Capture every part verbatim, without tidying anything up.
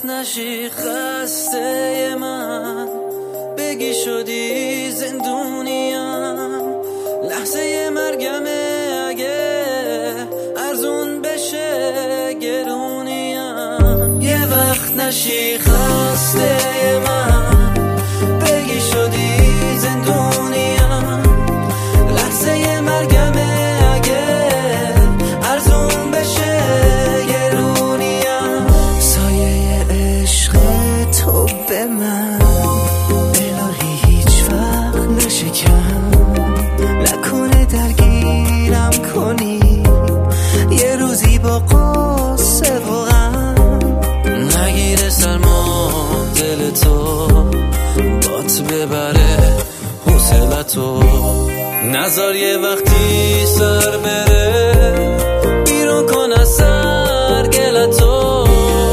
وقت نشی خسته من، بگی شدی زندونیم، لحظه مرگمه اگه ارزون بشه گرونیم. یه وقت نشی خسته من، بگی شدی زندونیم، لحظه مرگمه اگه ارزون بشه گرونیم. سایه عشق تو به من الهی هیچ وقت نشکم، نکنه درگیرم کنی یه روزی با قصه و غم. نگیره سرما دل تو، بات ببره حوصلتو، نذار یه وقتی سر بره بیرون کن از سر گلتو.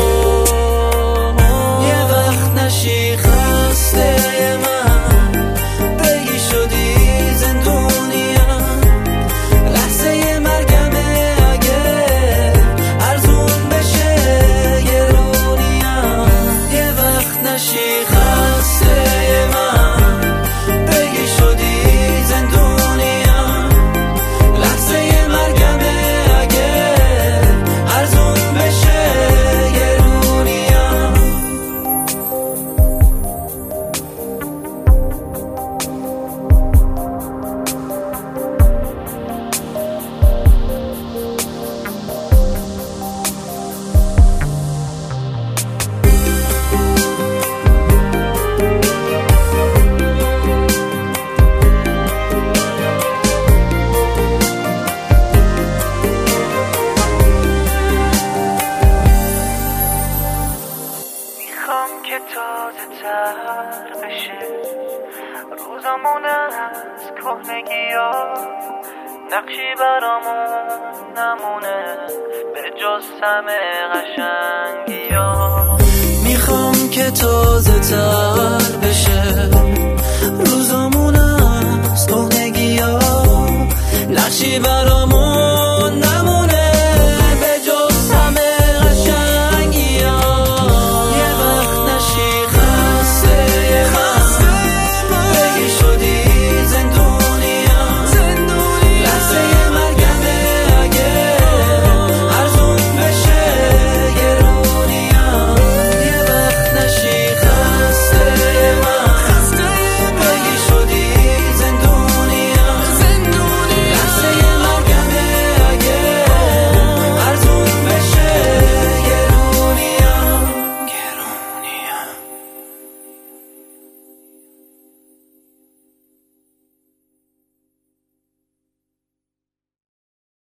یه وقت نشی خسته من، بگی شدی زندونیم، لحظه مرگمه اگه ارزون بشه گرونیم. یه وقت نشی خسته من، بگی شدی زندونیم، لحظه مرگمه اگه ارزون بشه گرونیم. میخوام که تازه تر بشه روزامون از کهنگی ها، نقشی برامون نمونه به جز همه قشنگی ها. میخوام که تازه تر بشه روزامون از کهنگی ها، نقشی برامون